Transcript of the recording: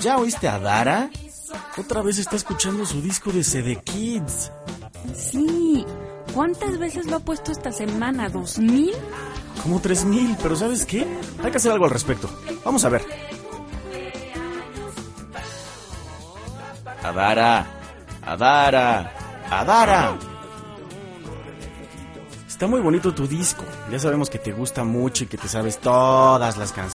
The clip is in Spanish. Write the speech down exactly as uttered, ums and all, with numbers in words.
¿Ya oíste a Dara? Otra vez está escuchando su disco de C D Kids. Sí. ¿Cuántas veces lo ha puesto esta semana? ¿Dos mil? Como tres mil, pero ¿sabes qué? Hay que hacer algo al respecto. Vamos a ver. Adara, Adara, Adara. Está muy bonito tu disco. Ya sabemos que te gusta mucho y que te sabes todas las canciones.